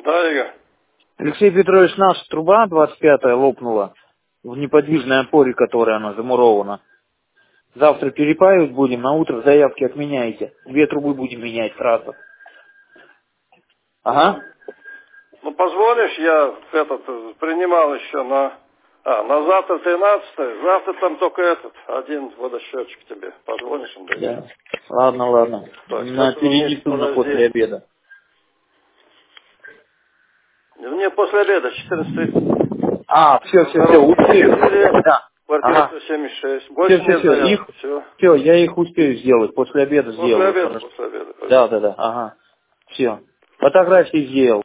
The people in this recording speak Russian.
Да, Игорь. Алексей Петрович, наша труба 25-я лопнула в неподвижной опоре, которая она замурована. Завтра перепаивать будем, на утро заявки отменяйте. 2 трубы будем менять сразу. Ага. Ну, позволишь, я принимал еще на завтра 13-е. Завтра там только один водосчетчик тебе. Позвонишь им, Да. Ладно. Так, На перенесу на после обеда. Не после обеда, 14:30. Все, успею. Да. Квартира 176. Больше нет Все. заявок. Все, я их успею сделать. После обеда сделаю. После обеда. Да. Ага. Все. Фотографии сделал.